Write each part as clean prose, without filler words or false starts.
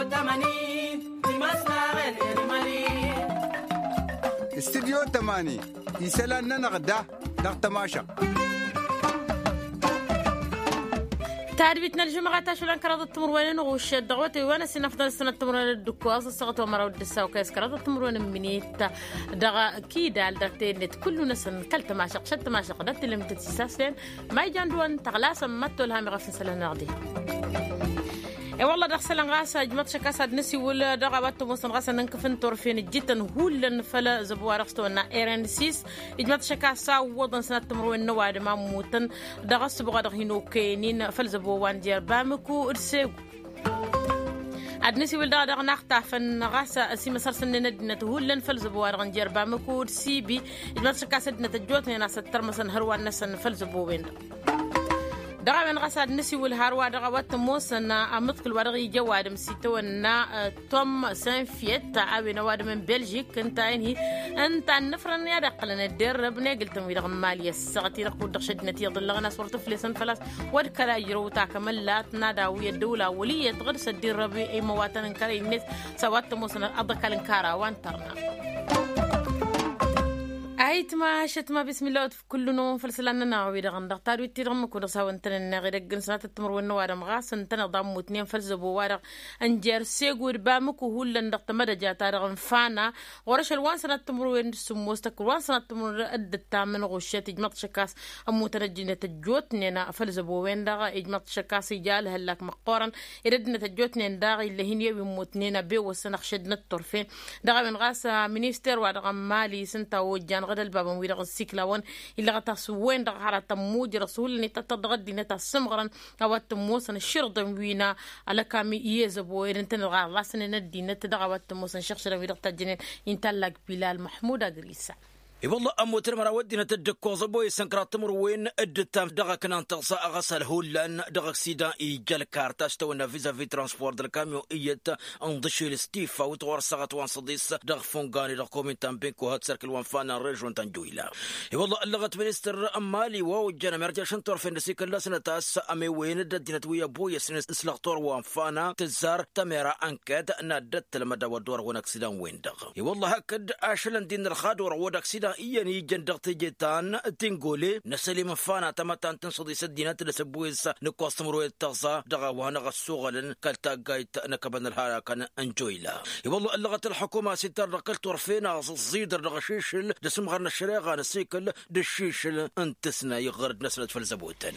استديو 8 يسالنا نغدا نغتماشق تعربتنا الجمعة تاشولان كرادة التمروين وغوش الدغوتي وانا سنفضل السنة التمروين الدكواز الصغط ومرا ودسا وكاس كرادة التمروين منيت دغا كيدا الدرتين كل نسن كلت ماشق شت ماشق دات لم تتساسين ما يجاندوان تغلاسا ماتو لها مغفن سلان نغدي والله دخسل غاسا جمت شكاسا نسي ولا دغبات موسن غاسا ننكفن طرفين جدا هولن فلا زبوار خستونا ايران سيس جمت شكاسا وضن سنه تمروين نواد ما موتن دغس بغا دغينو كينين فل زبوان ديال بامكو ارسيو adnisi wilda da naxta fan gasa si masar sanna dinat hullan fal zabwar ganjer ba makur sibi idmat shakasad natajot na sattar masan harwan nasan fal zabwin دغا من غساد نسي والهاروا دغا واتموس امثك الورغي جواد مسيتونا توم سانفيت تعاون واد من بلجيك انت انهي انت نفرن يا دقلنا الدرب نقلتم ويدغ ماليه السغتي رقود دخشدنتي يضل غنا صورت فلسن فلاس ود كلا يرو تا كملات ناداويه الدوله وليه تغرس الدرب اي مواتن كري نت سوات موسنا ادكل كارا وانترنا أيت ما شت ما بسم الله في كل نوم فلسلنا نعوي دغن دغتار ويتيرم كل سوى نتن غير جنسات التمر والنوار مغاس نتن ضم وتنين فلزبو وارق انجر سيغور بامك وهول دغت مدجا تارغ فانا ورش الوان سنه التمر وين سموستك وان سنه التمر ادت من غشات جمط شكاس امو ترجنه تجوتنينا فلزبو وين دغ اجمط شكاس يجال هلاك مقورن يردنا تجوتنين داغ اللي هني بموتنينا بي وسنخ شدنا الطرفين دغ من غاس مينيستر ودغ مالي سنتا وجان غدا البابا ويرغ السيكلاون إلا غتاسوين دغ حرا تموج رسول نتتغدي نتاسمغرن أو تموسن الشرط وينا على كامي يزبو يرنتن غا راسن ندي نتدغ وتموسن شخشر ويرغ تجنين ينتلق بلال محمود أغريسا والله أمو ترمر ودينا تدكو زبوي سنكرات تمروين ادتا دغا كنان تغسى غسل هولان دغا سيدا إيجال كارتاش تونا فيزا في ترانسبور دل كاميو إيت انضشي الستيفا وتغور ساغت وان صديس دغ فونغاني دغ كومين تنبينكو هاد سركل وان فانا ريجون تنجويلا والله اللغة منستر أمالي واو جانا مرجع شنطور فين نسيك اللاسنة تاس أمي وين ددينت ويا بويا سنس اسلغطور وان فانا تزار تميرا أنكاد نادت لمدى ودور ونك سيدان وين دغ والله هكد أشلن دين الخادور ودك سيدان إياني جندقت جيتان تنقولي نسلي مفانا تمتان تنصدي سدينات لسبويس نقوص مروي التغصى دغا وانا غسوغلن كالتا قايت نكبن الهارا كان انجويلا والله اللغة الحكومة ستر رقلت ورفينا الزيدر دغشيشل دسم غرنا الشريغة نسيكل دشيشل انتسنا يغرد نسلة فلزبوتن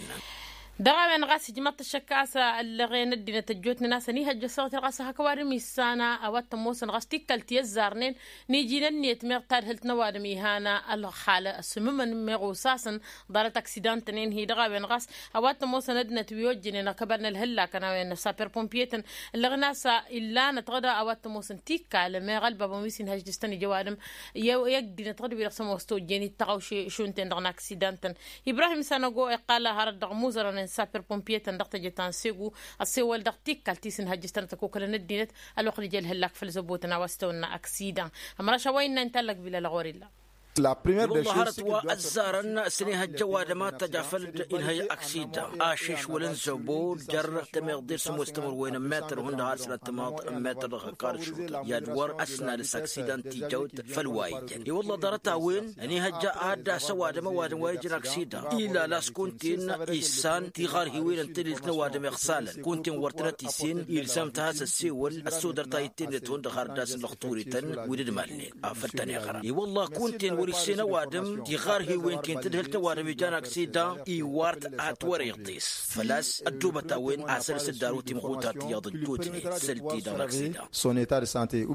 دغا من غاس جمط الشكاسة اللي غين الدين تجوتنا ناس نيها الجسوت الغاسة هكواري ميسانا أوات موسن غاس تيكال تيزارنين نيجينا نيت مغتار هلت نوارمي هانا الخالة السممن مغوساسن دارت اكسيدان تنين هي دغا من غاس أوات موسن ادنا تويوجينا كبرنا الهلا كنا وين سابر بومبيتن اللي غناسا إلا نتغدا أوات موسن تيكال ما غالبا بميسين هجدستاني جوارم يقدي نتغدا بيرسم وستو جيني تغاوشي شونتين دغنا اكسيدان تن إبراهيم سانوغو إقالا هارد دغ موزرن سابر بومبيه تندقت جتان سيغو السيول دقتيك كالتيسن هجستن تكوكل ندينت الوقت جيل هلاك في الزبوتنا واستونا اكسيدا امرا شوينا انتلق بلا الغوريلا La première des choses والزارن سنيها الجواد ما تجافل إن هي أكسيدا آشيش ولن زبور جر تمغدير سمو استمر وين متر هند هارسنا تماط متر غكار شوت يدور أسنا لساكسيدا تيجوت فالوايد والله دارتا وين أني هجا هدا سواد مواد وايجن أكسيدا إلا لاس كنتين إنسان تغار هوين انتلي تنواد مغسالا كنتين ورترتي سين إلزام تهاس السيول السودر تايتين لتهند خارداس الخطوريتن ودد مالي أفرتني غرا والله كنتين وريسينا وادم تغار هوين كنت دهلت وادم يجان أكسيدا إيوارت أتوريغتيس فلاس الدوبة وين أسر سداروتي مخوتات ياض الجوتني سلتي دار أكسيدا سونيتا سانتي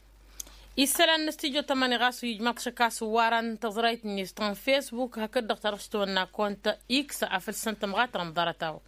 يسأل نستيجو تماني غاسو يجمع شكاس وارن تظريت نيستان فيسبوك هكذا اخترشتونا كونت إكس عفل سنت مغاترم دارتاو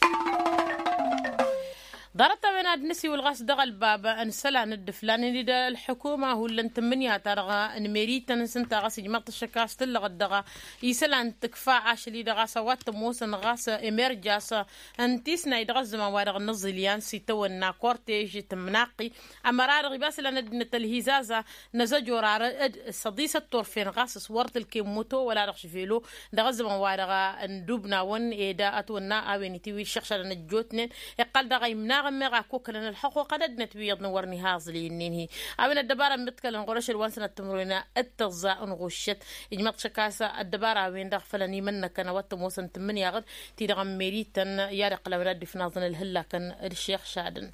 ضربت من النسي والغاس دغ البابا ان سلا ند فلان دا الحكومه هو اللي نتمنيها ترغى ان ميريتا سنت غاس جمط الشكاس تلغ دغ يسلا تكفى عاش لي دغ سوات موسن غاس امرجاس انتسنا يدغزم وارغ نزليان سيتونا كورتيج تمناقي امرار غباس لنا التلهيزازا نزجوا صديس الطرفين غاس صورت الكيموتو ولا رخش فيلو دغزم وارغ ندوبنا ون ايدا اتونا اوينتي وي شخشر نجوتن يقال دغ يمناغ دغم ميغا كوكلن الحقوق قد نتبيض نورني هازلي إنهي أبن الدبارة متكلن قرش الوانسنة التمرين التغزاء نغشت إجمات شكاسة الدبارة وين دغفلني منك كان واتموسن تمني يغد تيدغم ميريتن يارق لولاد في ناظن الهلا كان الشيخ شادن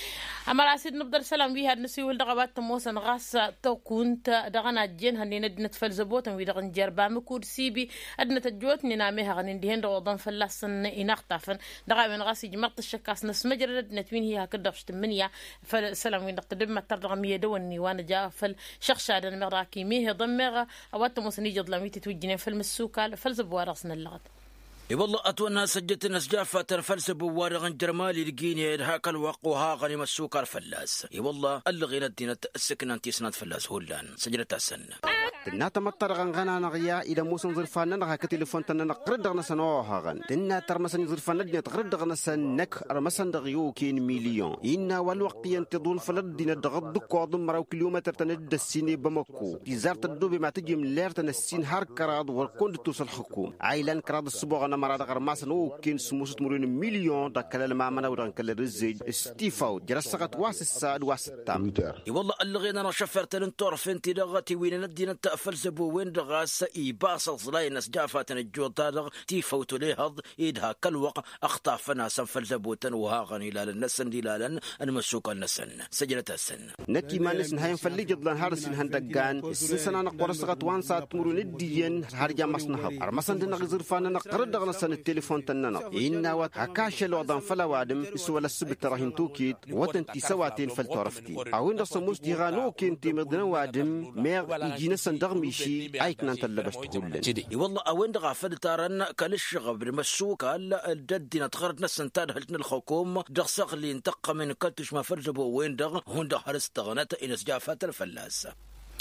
أما راسيد نبدر سلام بيها نسي والدغبات تموسن غاسة توكونت دغنا جين هني ندنت فلزبوتن ويدغن جربا مكور سيبي أدنت الجوت نناميها غنين دهين دوضن فلاسن إناقتافن دغا من غاسي جمرت الشكاس نس مجرد نتوين هي هكذا منيا فالسلام وين دقدم ما ترضغ مية دوني وانا جا فالشخص هذا مراكي ميه ضمغ أوات تموسن يجد لميتي توجينين فالمسوكال فلزبوا راسنا اللغط اي والله اتونا سجلت الناس جافة الفلسب وارغن جرمالي لقيني هاك الوقوها غني مسوكر فلاس اي والله اللغينا الدين السكن انتي سنات فلاس هولان سجلت السنة تنا تمطر غنا نغيا الى موسن زرفان نغا كتليفون تنا نقرد غنا سنوها غن تنا ترمسن زرفان ندي تقرد غنا سنك رمسن دغيو كين مليون ان والوقت ينتظل فلد دين دغد كودم مراو كيلومتر تند السيني بمكو تزارت الدوبي ما تجي من لير تنسين هار كراد والكوند توصل الحكومه عيلان كراد الصبغ مراد غرماسن وكين سموسة مرين مليون دكال ما منا ودان كل رزج استيفاو جرسقت واس الساد واس التام اي والله اللغينا انا شفرت لنتور فنتي دغتي وين ندينا فلسبو وين دغاس إيباس صلاينس جافات الجوطادغ تيفوت ليهض إيدها كالوق أخطافنا سنفلسبوتن وهاغني لا للنسن دلالا المسوق النسن سجلت السن نكي ما نسن هاي فلي جدلان هارسين هندقان السنسنا نقرصغت وانسا تمرون الدين هارجا مسنهب أرمسن دنا غزرفانا نقرد غنسن التليفون تننا إنا وكاش الوضان فلا وادم يسوى للسبت راهن توكيد وتنتي سواتين فلتورفتي أو إن الصموس ديغانو كنتي مدنا وادم ميغ يجينا سندغ ميشي أيكنا تلبشت هولن والله أوين دغا فلتارن كالشغب بالمسوك هلا الجدنا تخرج نسن تادهلتنا الحكومة دغسق اللي انتقى من كلتش ما فرجبو وين دغ هون دغ هرستغنات إنس جافات الفلاسة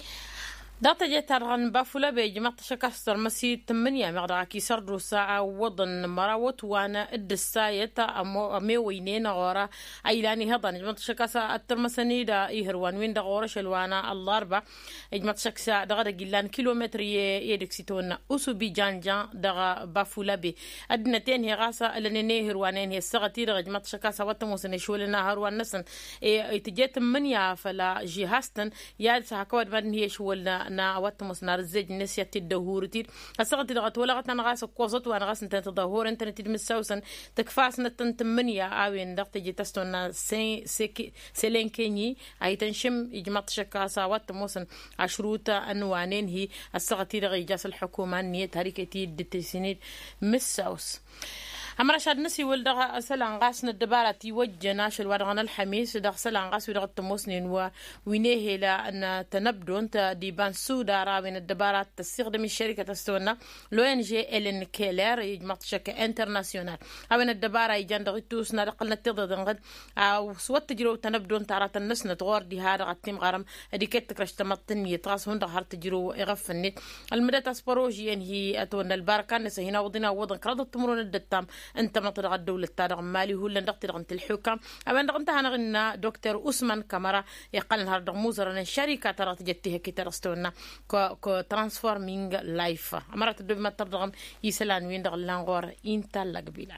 داتا جترغن بافولا بيجمع تشكاستر مسي 8 مغراكي سردو ساعة وضن مراوت وانا الدساية ميوينين غورا ايلاني هضن جمع تشكاسا الترمساني دا ايهروان وين دا غورا شلوانا الاربع جمع تشكاسا دغا جلان كيلومتر يدكسيتون اسو بي جان دغا بافولا بي ادنتين هي غاسا الانيني هروانين هي السغتي دغا جمع تشكاسا واتموسني شولنا هروان نسن اتجاه 8 فلا جهاستن يالسا هكواد بدن هي شولنا نا واتموس نار الزج نسيت الدهورتي السغت لغت ولغت انا غاس قوزت وانا غاس انت تظهور انت تدمسوسن تكفاسنا تنتمنيا اوين دغت جي تستونا سيلين كيني اي تنشم يجمع تشكاسا واتموسن عشروط انوانين هي السغت لغي جاس الحكومه نيه هريكتي دتسينيد مساوس أمر شاد نسي ولدغ سلان غاسن الدبارة يوجه ناشل ورغن الحميس دغ سلان غاس ودغ التموسنين وينيه لأن تنبدون ديبان سودا رابين الدبارة تستخدم الشركة تستونا لو ان جي إلين كيلر يجمع شركة انترناسيونال أبن الدبارة يجان دغ توسنا لقلنا تغضن غد أو سوات تجرو تنبدون تارات النسنة غور دي هذا غتيم غرم أديكت تكرش تمطن يتراس هون دغ هار تجرو إغف النت المدى تسبروجي هي أتونا الباركة نسا هنا وضنا وضن كرادو تمرون الدتام انت منطقة الدولة التارغ مالي هو اللي نقدر نغنت الحكام أما نغنتها نغنى دكتور أسمان كاميرا يقال نهار دغموزر شركة ترى تجتها كي ترستونا كو ترانسفورمينج لايف أمرت الدولة ما ترغم يسلان وين دغلان انت لقبيلا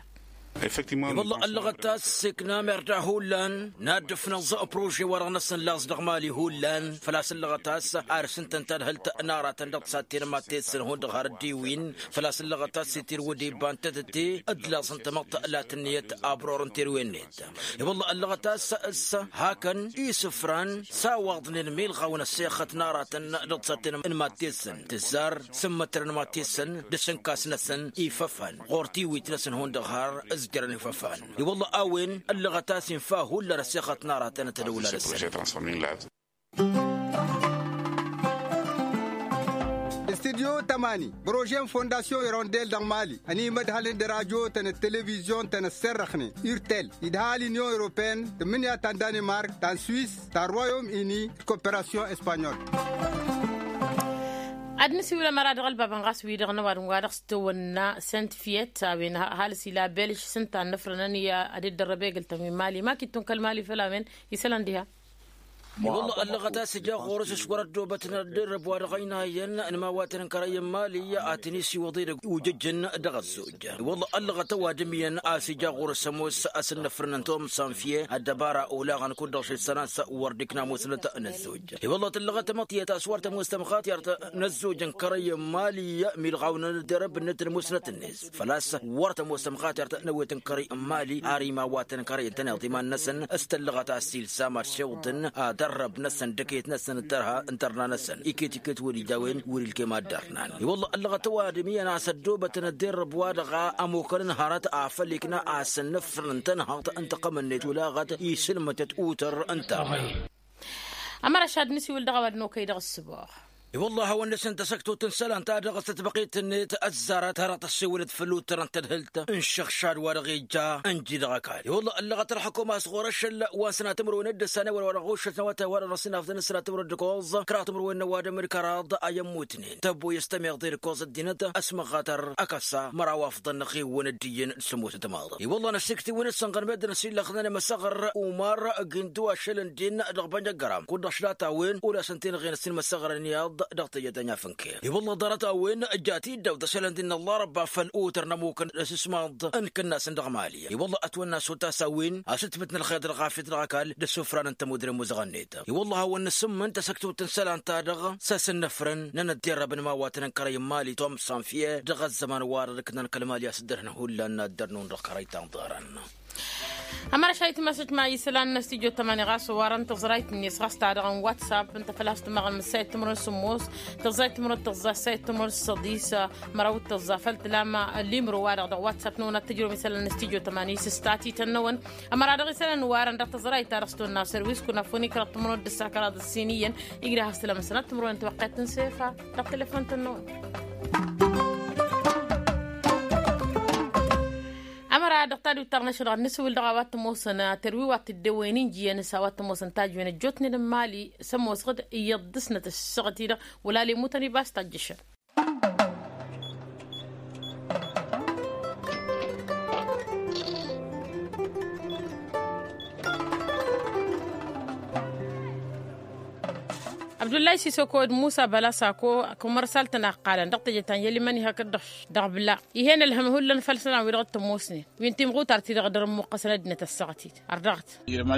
والله اللغة سكنا مرجع هولان نادف نظا بروجي ورا نص لاز دغمالي هولان فلاس اللغة عارسن تنتل هل نارا تندق ساتير ما تيسن هون دغار الديوين فلاس اللغة سيتير ودي بانتتي ادلاس انت مقطع لا تنيت ابرور انتير وينيت والله اللغة هاكن يسفران ساوضن الميل غون السيخة نارا تندق ساتير ما تيسن تزار سمتر ما تيسن دسن كاس نسن يففن غورتي ويتنسن هون دغار جرني ففان والله أوين اللغة تاسين فاه ولا رسيخة نارا تنتدول للسنة استديو تماني بروجين فونداسيون يرونديل دان مالي اني مدهالين دراجو تن التلفزيون تن السرخني يرتل يدهالي نيو اوروبيان تمنيا تان دانمارك تان سويس تان رويوم اني كوبيراسيون اسبانيول أدنسي ولا مراد غلبة بنغاس ويدغنا وارنغارق ستونا سنت فيت بين هالسي لا بلش سنت نفرنانية أدي الدربة قلت مالي ما كنتون كالمالي فلا من يسلن ديها والله اللغة سجا غورس شورت دوبتنا درب ورغينا ين أنا واتن كري مالية آتنيسي وضير وججن دغزوج والله اللغة توادميا آسجا غورس سموس أسن فرنتوم سانفيه الدبارة أولا غن كودش السنة وردكنا مسلة نزوج والله اللغة مطية أسوارت مستمخات يرت نزوج كري مالية ملغاون درب نتر مسلة الناس فلاس ورت مستمخات يرت نويتن كري مالي آريما واتن كري تنظيمان نسن استلغة السيل سامر شوطن درب نسن دكيت نسن ترها انترنا نسن إكيت وري داوين وري الكما درنان والله اللغة توادمية أنا سدوبة ندرب وادغا أموكرن هارت أفلكنا أسن نفرنتن هارت أنت قمنت ولاغت يسلمة أوتر أنت أمر شاد نسي ولدغا ودنو كيدغ السبوع والله هو الناس انت سكتوا تنسال انت دغست بقيت النت الزارة ترى تسولد فلوت ترى انت دهلت انشخشاد ورغي جا انجي دغاكالي والله اللغة الحكومة صغور الشل وسنة تمر وند السنة ورغوش سنوات ورسنا في السنة تمر الدكوز كرات تمر ونواد امريكا راض ايموتنين تبو يستمع غير كوز الدينة اسم خاطر اكسا مراوافض النقي ونديين سموت تماضي والله نسكتي ونسنقر مد نسيل لخذنا مسغر ومار قندوا شلن دين دغبنجا جرام كل شلاتا وين ولا سنتين غير سن مسغر نياض ضغط يدنا فنكير والله دارت وين جاتي دو سلند ان الله رب فالأوتر نموكن اسماد ان كنا صندوق ماليه والله اتونا سوتا سوين استمتنا الخيط الغافيت الغاكال دسفران انت مدير مزغنيت والله هو النسم انت سكتو تنسل انت دغ ساس النفرن ندير بن مواتنا كريم مالي توم صنفيه دغ الزمان واردكنا الكلمات يسدرنا هو لان درنون ركريتان ضارنا أمر شايت مسج معي سلان نستيجو 8 غاس وارن تزرايت نيس غاس تعرض واتساب انت فلاست مغل مسايت تمر سموس تزايت تمر تزا سايت تمر صديسة مروت تزا فلت لما اللي مرو وارد واتساب نونا تجرو مثلا نستيجو 8 سستاتي تنون أمر هذا سلان وارن دك تزرايت ترستو الناس سيرفيس كنا فوني كرت تمر الدساكرات الصينيا يجري هستلا مثلا تمر انت وقت نسيفا دك تليفون تنون أمر دكتور international نسوي الدعوات موسنا ترويوات الدوينين جي نسوات موسن تاج من الجوتن المالي سمو صغد يضسنة الشغتيرة ولا لي موتني باس تاجشة عبد الله سيسوكو موسى بلا ساكو كمرسالتنا قال دقت جتان يلي مني هكدش دغبلا يهنا الهم هو فلسنا ويرغت موسني وينتي مغوت ارتي غدر مقصنا دنا الساعتي ارغت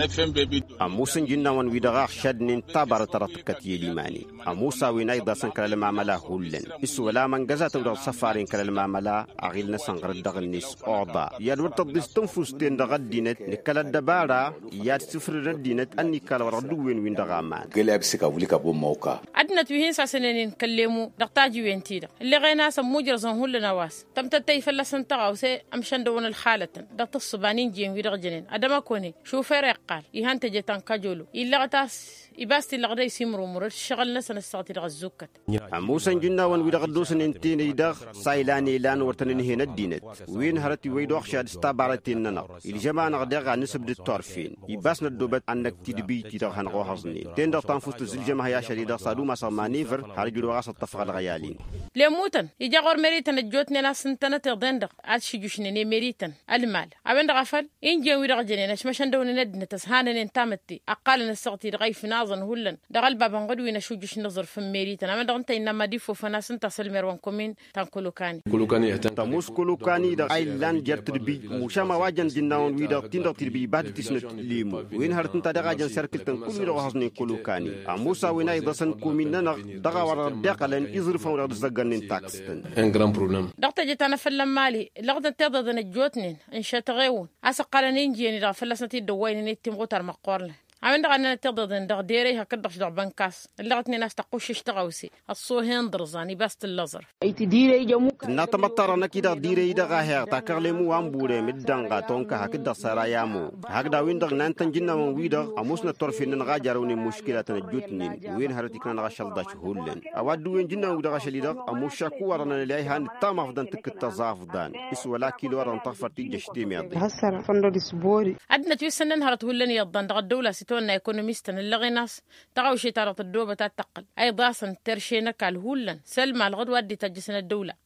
موسن جنا وان ويدغ شدن تبر ترتكت يلي ماني موسى ويناي داسن كلا معامله هولن اسو ولا من غزات ودغ سفارين كلا معامله اغيلنا سنغر دغنيس اوضا يا ورت دستنفوس تن دغدينت لكلا دبارا يا سفر ردينت اني كلا ردو وين دغامان قلابسك وليك موقع عدنا توهين ساسنين كلمو دقتاجي وينتيدا اللي غينا سموجر زن هول نواس تم تتي فلسن تغاوسي امشان دون الحالة دقت الصبانين جين ويرجنين ادما كوني شوفير يقال يهان تجتان كاجولو إلا غتاس يباستي لغدا يسمرو مرر شغل نسن الساعتي غزوكت موسى جنا وان ويدغدوسن انتين يدغ سايلاني لان ورتنين هنا الدينت وين هرتي ويدوخ شاد استابارتين ننا الجماعه نغدغ نسب الطرفين يباسنا الدوبت انك تدبي تدغ هنغوحزني تندغ تنفوست الجماعه يا شديد صادو ما مانيفر هرجلو غاس الطفق الغيالين لموتن يجاغور مريتن الجوتني لا سنتنا تغدندق ادشي جوشني مريتن المال ابن غفل انجي ويرجنين مشان دون ندن تسهانن انتامتي اقل نسقتي غيف ناظن هولن دغل بابن غدوينا شو جوش نظر في مريتن اما دغنت انما ديفو فناس انت سلمر وانكمين تنكلوكاني كلوكاني تموس كلوكاني دا ايلاند جرتربي مشما واجن ديناون ويدا تيندو تربي بعد تسنت ليمو وين هرتن تدغاجن سيركلتن كل غاسني كلوكاني موسى ويناي دسن كوميننا دغا ورا دقلن يزرفون ورا زغنين تاكستن ان غران بروبليم دغت جتانا فلم مالي لغد تضدن الجوتنين ان شتغيون اسقلنين جيني دا فلسنتي دوين نتي مغوتر مقورله عند أنا تضدن دغ ديري هكذا دغ بنكاس اللغتني ناس تقوش اشتغوسي الصوهين درزاني بس اللزر اي تديري جموك ناتمطر نكيدا ديري دغا هير تاكرلمو وامبوري مدنغا تونكا هكذا سرايامو هكذا وين دغ نانتن جنا من ويدغ اموسنا طرفين نغاجروني مشكله نجوتني وين هرتيك نغشل داش هولن اودو وين جنا ودغ شليدغ اموشاكو ورنا ليها تام فدان تكتزافدان اس ولا كيلو ورن طفرتي جشتي ميدي هسر فندو دسبوري عندنا توسنن هرت هولن يضن دغ الدوله تونا ايكونوميستن اللي غيناس تغاوشي تارط الدوبة تتقل اي ضاسن ترشينك الهولن سلمى الغد ودي تجسن الدولة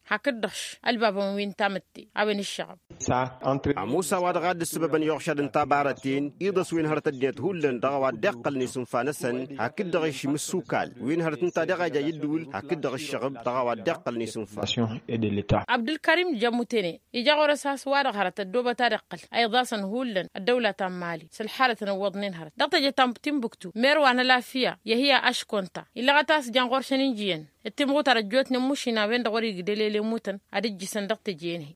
هكدش الباب وين تامتي أبن الشعب موسى وادغاد السبب يغشد انتابارتين يدس وين هرت الديت هولن دغوا دقل نسون فانسن هكد دغش مسوكال وين هرت انت دغا جا يدول هكد دغ الشغب دغوا دقل نسون فان عبد الكريم جموتيني يجا رساس وادغ هرت الدوبة تدقل أيضا هولن الدولة مالي سلحالة نوضنين هرت دقت جتام تيمبكتو ميروانا لا فيها يهي أشكونتا إلا غتاس جانغور شنينجين التمغو ترجوت نموشينا بين دغوري قدلي لموتن أدج صندق تجيني